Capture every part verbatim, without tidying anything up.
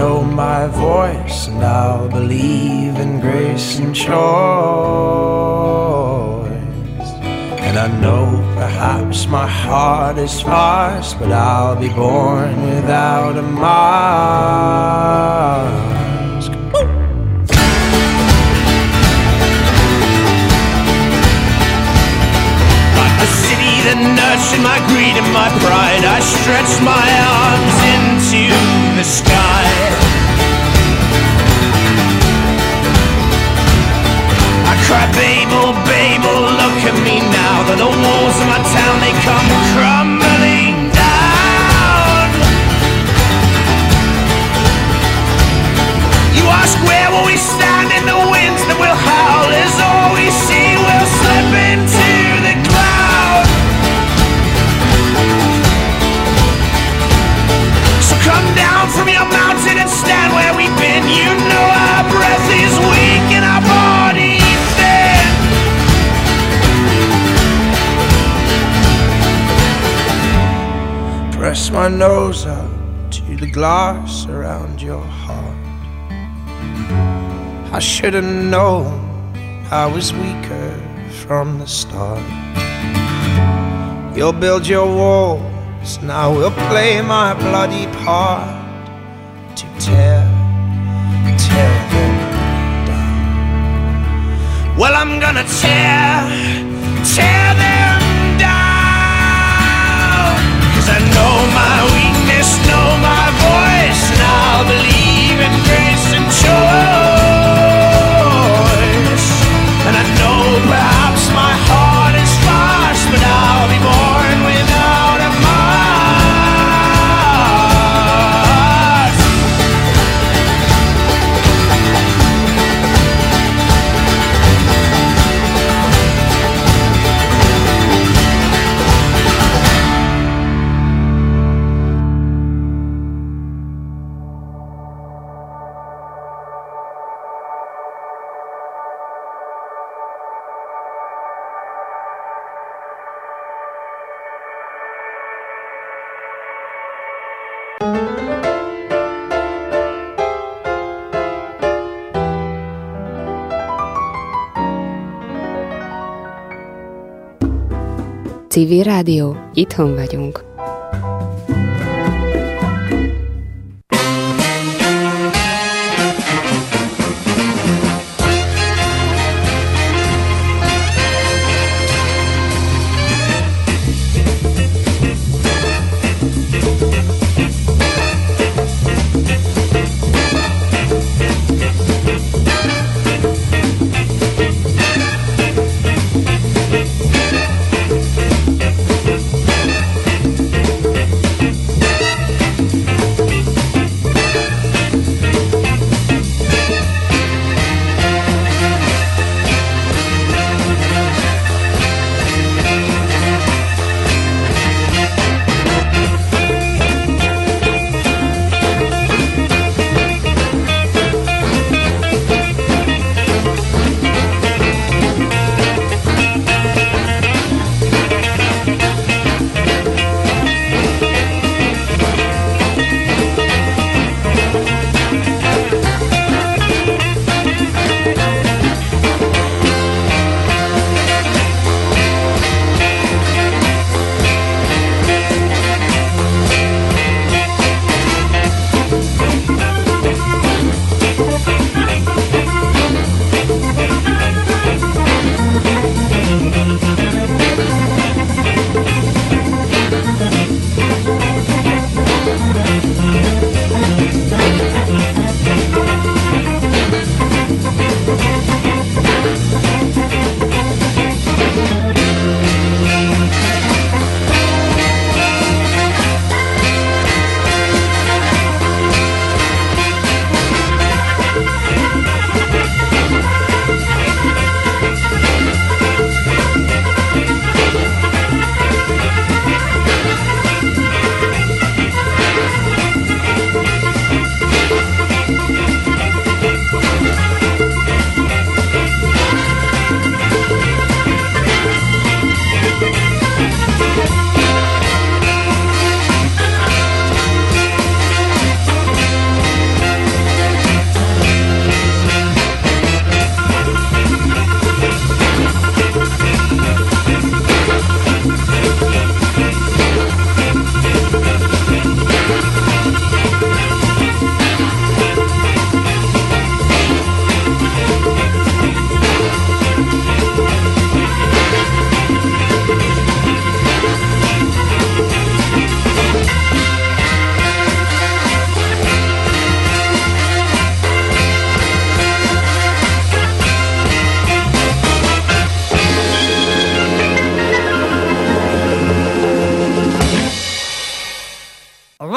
know my voice, and I'll believe in grace and choice. And I know perhaps my heart is sparse, but I'll be born without a mask. Woo! Like the city that nurtured my greed and my pride, I stretched my arms into the sky. I cry, Babel, Babel, look at me now, that the walls of my town, they come crumbling down. You ask where will we stand in the winds that will howl, as all we see will slip into the cloud. So come down from your mountain and stand where we've been. You know our breath is weak and our body thin. Press my nose up to the glass around your heart. I should have known I was weaker from the start. You'll build your walls, and I will play my bloody part to tear, tear them down. Well, I'm gonna tear, tear them down. 'Cause I know my weakness, know my voice, and I'll believe in grace and choice. And I know perhaps my heart is sparse, but I'll be born without a mask. Civil Rádió, itthon vagyunk.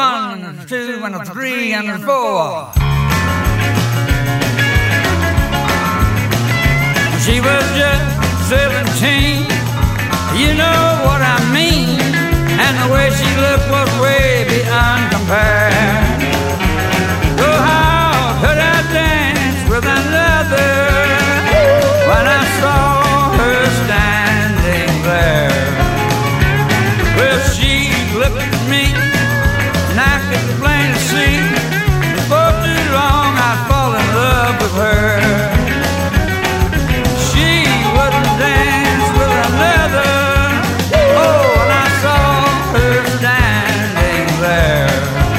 one and a two and a three and a four. She was just seventeen, you know what I mean, and the way she looked was way beyond compare. Oh, how could I dance with another when I saw her standing there? Well, she looked at me, and I could plainly see before too long I'd fall in love with her. She wouldn't dance with another. Oh, and I saw her standing there.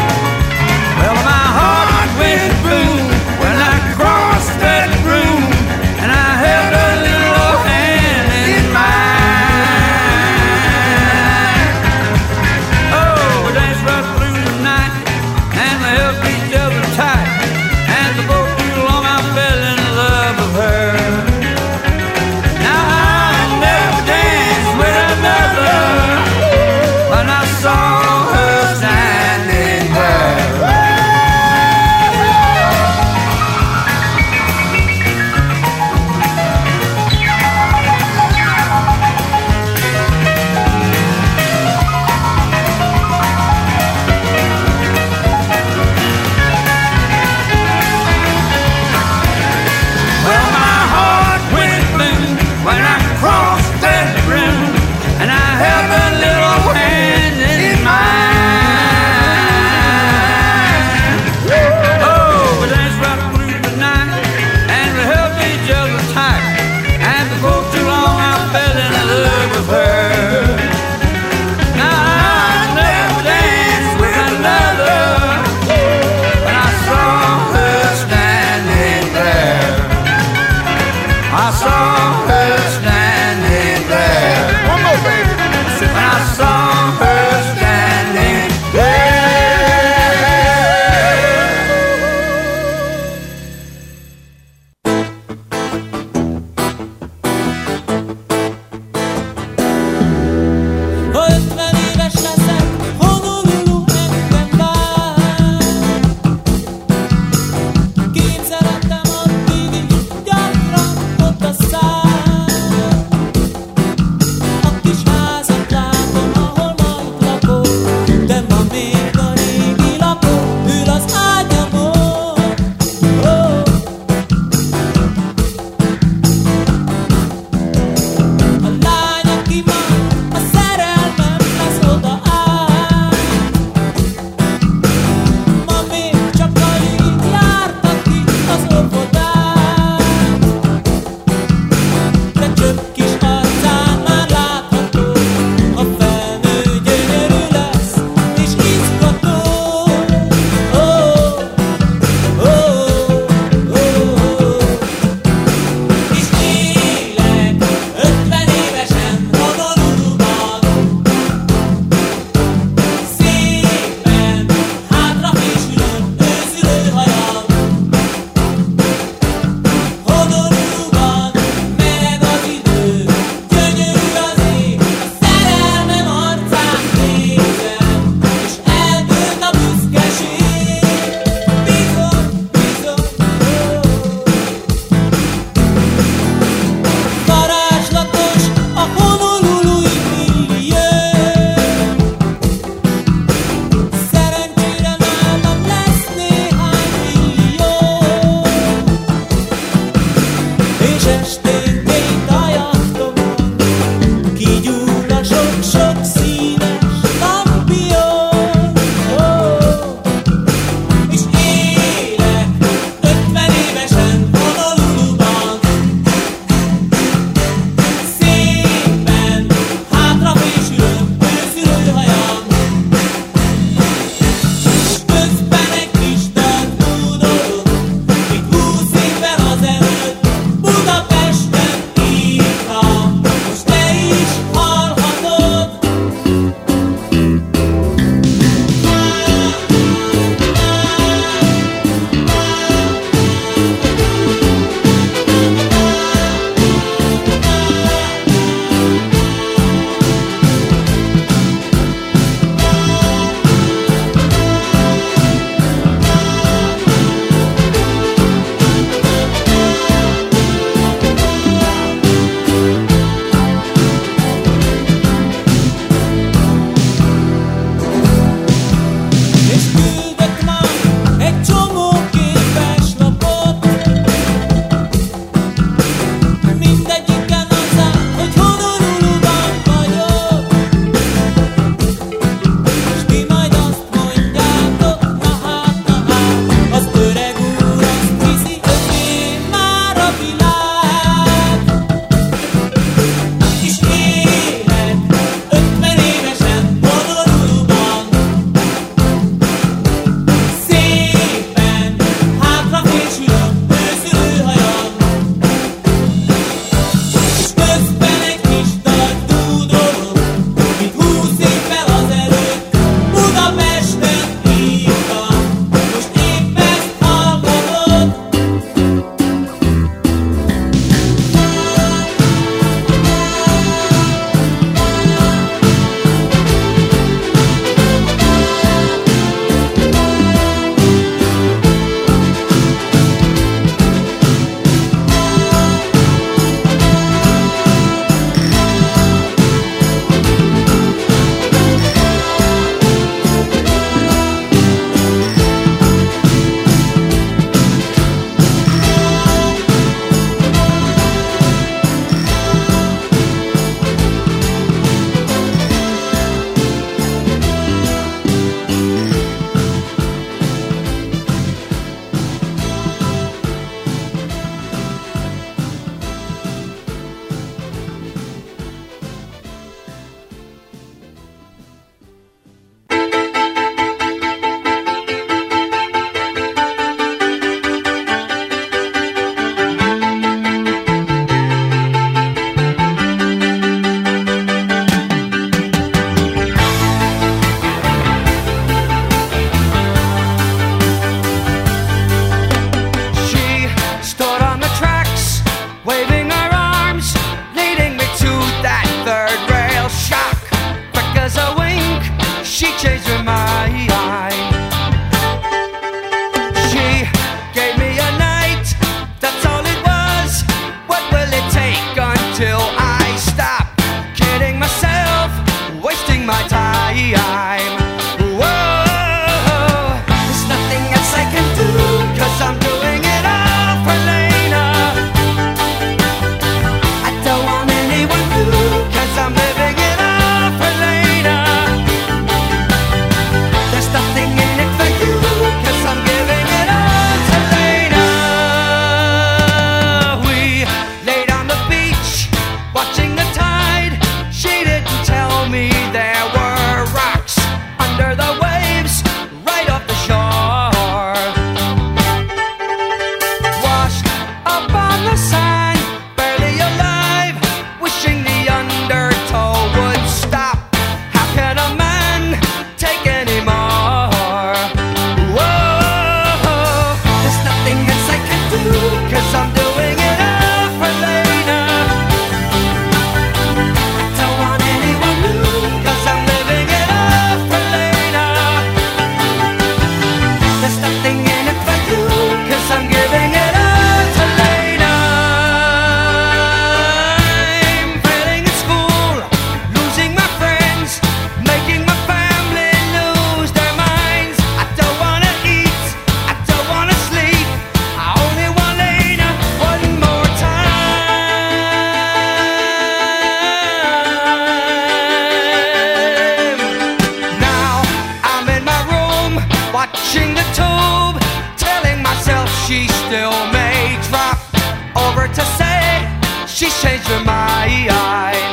watching the tube, telling myself she still may drop over to say she's changed her mind.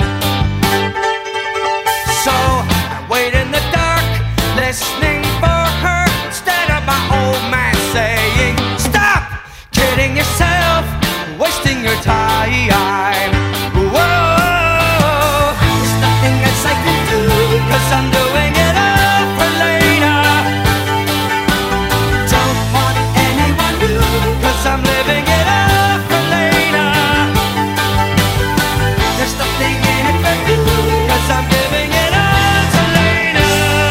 So I wait in the dark, listening for her, instead of my old man saying, stop kidding yourself, wasting your time. Whoa, there's nothing else I can do, 'cause I'm doing it all for later. Don't want anyone new, 'cause I'm living it all for later. There's nothing in it for you, 'cause I'm giving it all to later.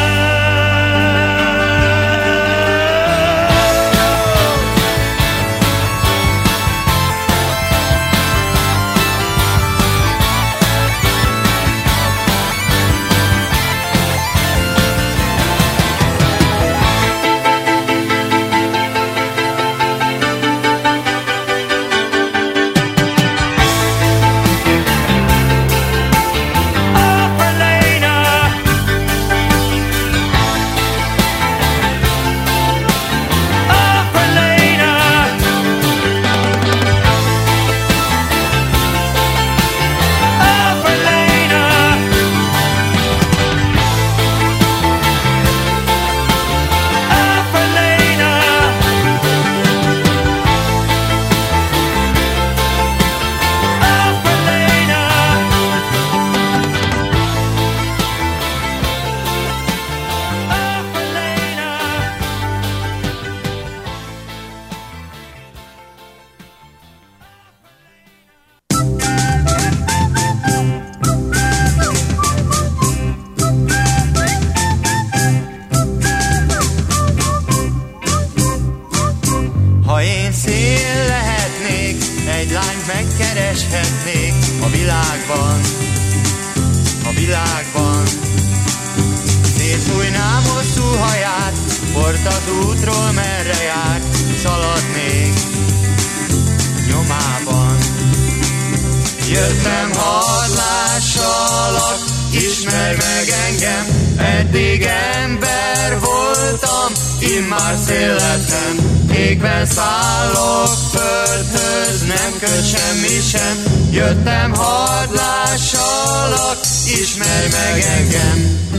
Megkereshetnék a világban, a világban. Szétfújnám hosszú haját, port az útról merre járt, szaladnék nyomában. Jöttem hadlássalak, ismerj meg engem, eddig ember voltam, immár szél lettem. Égben szállok földhöz, nem köt semmi sem. Jöttem hadlássalak, ismerj meg engem.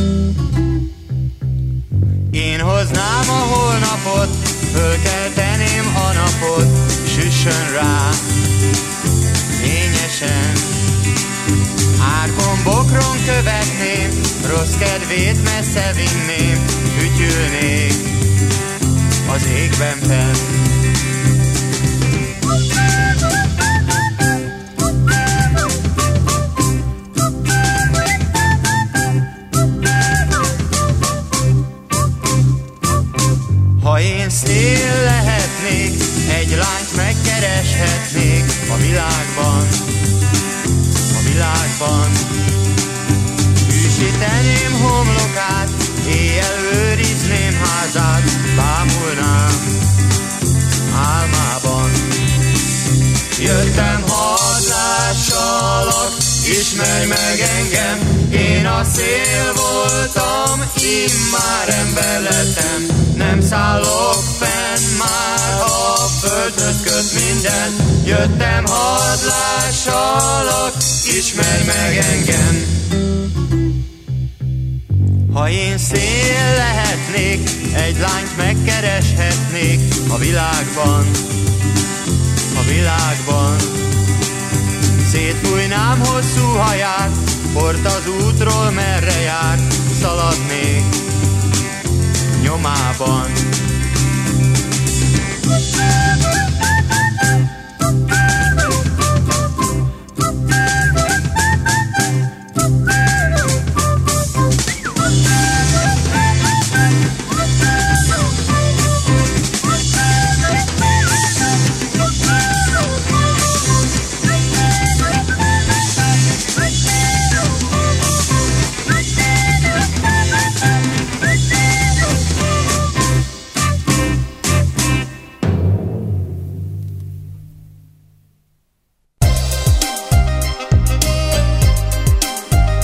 Én hoznám a holnapot, fölkelteném a napot, süssön rá fényesen. Árkon, bokron követném, rossz kedvét messze vinném, fütyülnék az égben fenn. Ha én szél lehetnék, egy lányt megkereshetnék a világban, a világban. Hűsíteném homlokát, éjjel őrizném házát, bámulnám álmában. Jöttem hadlássalak, ismerj meg engem, én a szél voltam, immár ember lettem. Nem szállok fenn már, a földhöz köt minden. Jöttem hadlássalak, ismerj meg engem. Ha én szél lehetnék, egy lányt megkereshetnék a világban, a világban. Szétfújnám hosszú haját, port az útról merre jár, szaladnék nyomában.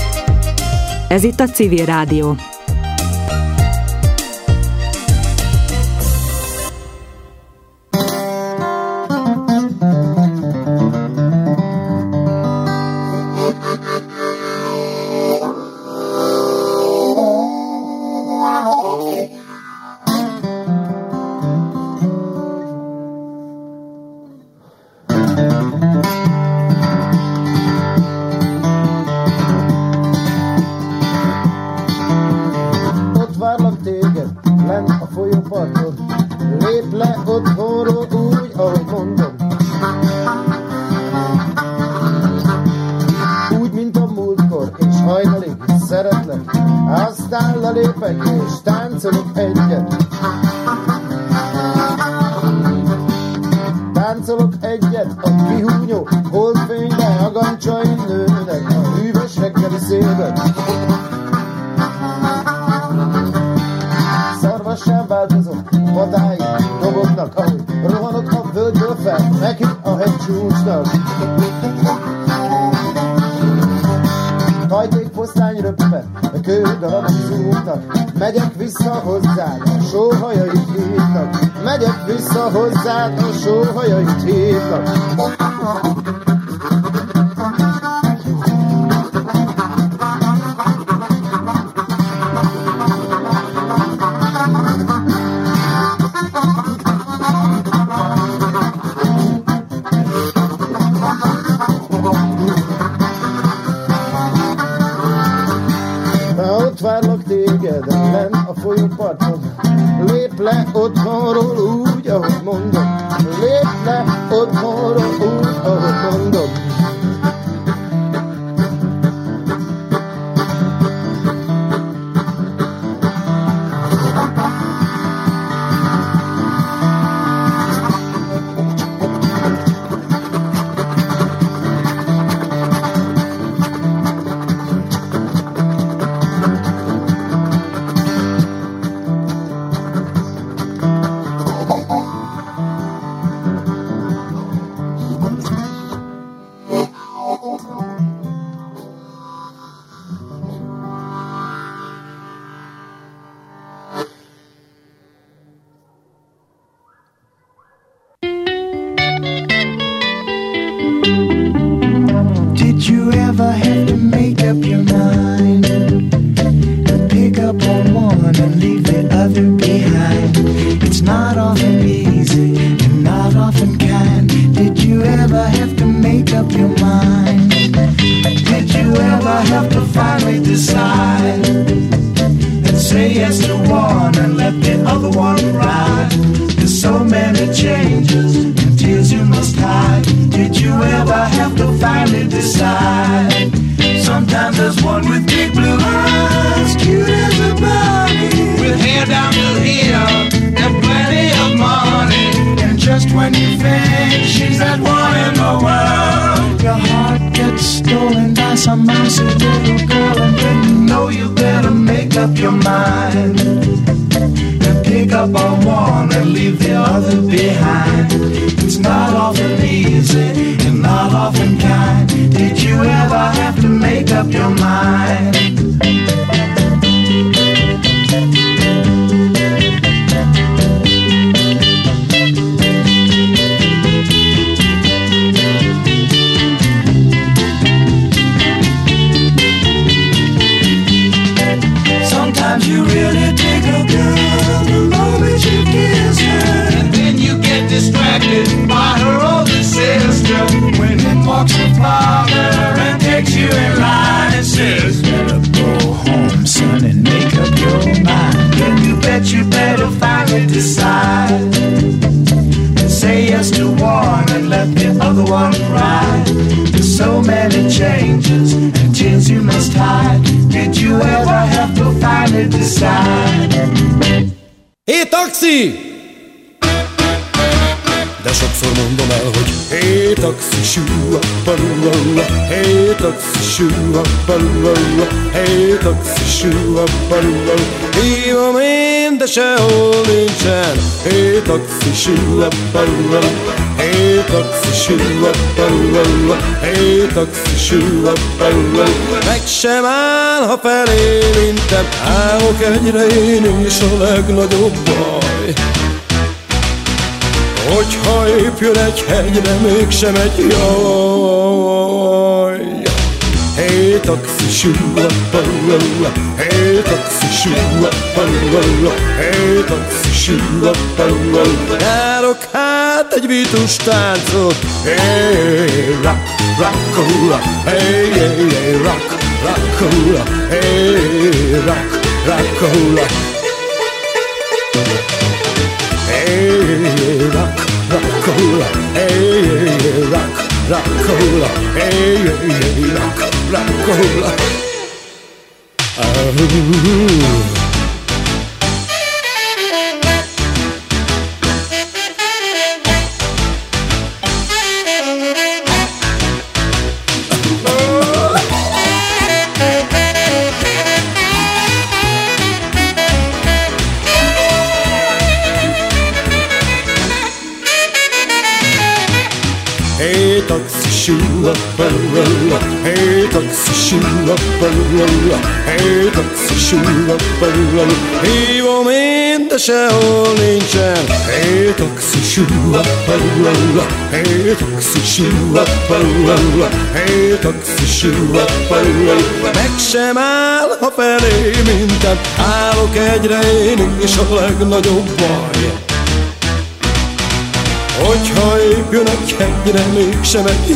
Ez itt a Civil Rádió. folyóparton, lép le otthonról úgy, ahogy mondom. Úgy, mint a múltkor, és hajnalig szeretlek, aztán lelépek és táncolok egyet. Táncolok egyet a kihúnyó holdfénybe, a gancsaim nőnek a hűvös reggeli szélben. Szarvassá változom, vadáig dobognak, ahogy rohanok a völgyből fel, neki a hegycsúcsnak. Hajtékfoszlány röppen, a kődarabok zúgnak, megyek vissza hozzád, a sóhajait hívnak. Megyek vissza hozzád, a sóhajait hívnak. Ott várlak téged, lenn a folyóparton, lép le otthonról úgy, ahogy mondom. Lép le otthonról úgy, ahogy mondom. Hé, taxi! De sokszor mondom el, hogy hé, taxi, sűra, parulala, hé, taxi, sűra, parulala, hé, taxi, sűra, parulala. Hívom én, de sehol nincsen, hé, taxi, sűra, parulala, hé, taxi, sűra, parulala, hé, taxi, sűra, parulala. Meg sem áll, ha felé intem, állok egyre én is a legnagyobb baj. Hogyha épp jön egy hegyre, mégsem egy jaj. Hé, taxi, sűra, parulala, hé, taxi, sűra, parulala, hé, taxi, sűra, parulala. Járok hát egy vitus táncot, hé, rock, rock'n'roll, hé, hé, rock, rock'n'roll, hé, rock, rock'n'roll. yeah, rock, rock-a-hula, hey, yeah, yeah, rock, rock-a-hula, hey, yeah, yeah, rock, rock-a-hula. Oh. Hey, taxi shoe up and roll up. Hey, taxi shoe up and roll up. Hey, taxi shoe up and roll up. Hívom én, de sehol nincsen. Hey, taxi shoe up and roll up. Hey, taxi shoe up and roll up. Hey, taxi shoe up and roll up. Meg sem áll, ha felé minden. Állok egyre én is a legnagyobb baj. Hogyha épp jön egy hegyre, mégsem egy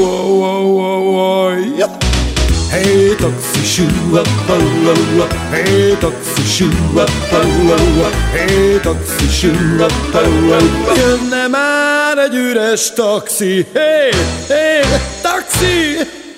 jaj. Hey, taxi shoe up, palula. Hey, taxi shoe up, palula. Hey, taxi shoe up, palula. Jönne már egy üres taxi. Hey, hey, taxi!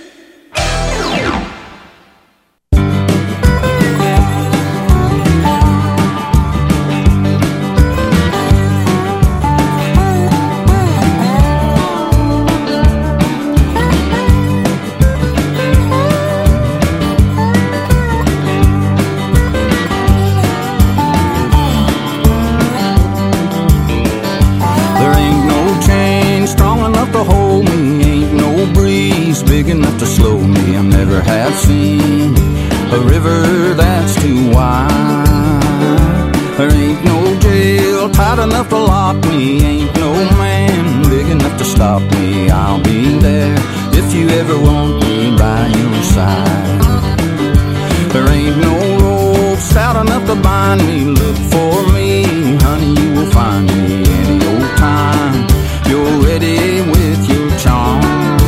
Big enough to slow me, I never have seen a river that's too wide. There ain't no jail tight enough to lock me, ain't no man big enough to stop me. I'll be there if you ever want me by your side. There ain't no rope stout enough to bind me. Look for me, honey, you will find me any old time you're ready with your charm.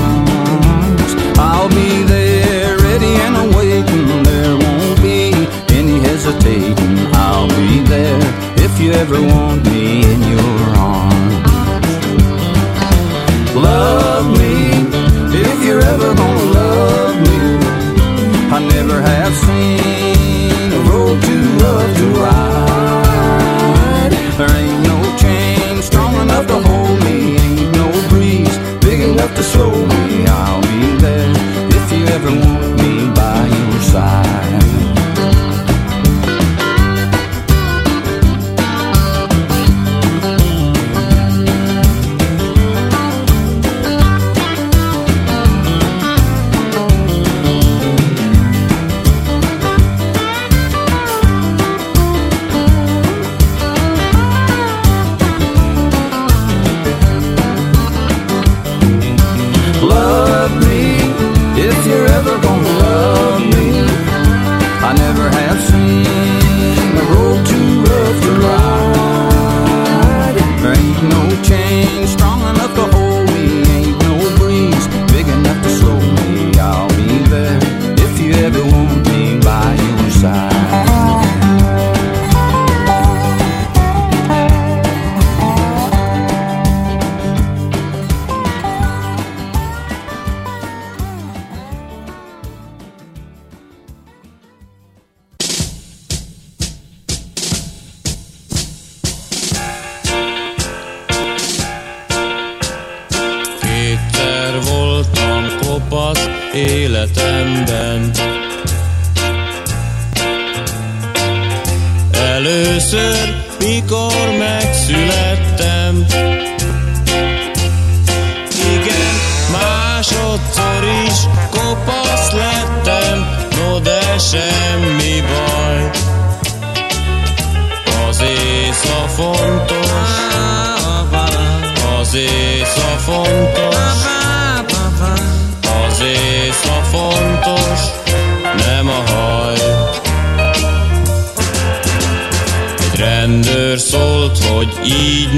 I'll be there, ready and awaiting. There won't be any hesitating. I'll be there if you ever want me in your arms. Love me if you're ever gonna love me. I never have seen a road too rough to ride. There ain't no chain strong enough to hold me. Ain't no breeze big enough to slow me. I'll be there if you ever want me by your side. Életemben először, mikor megszülettem. Igen, másodszor is kopasz lettem, no de semmi baj. Az észa fontos, az észa fontos, az észa fontos, nem a haj. Egy rendőr szólt, hogy így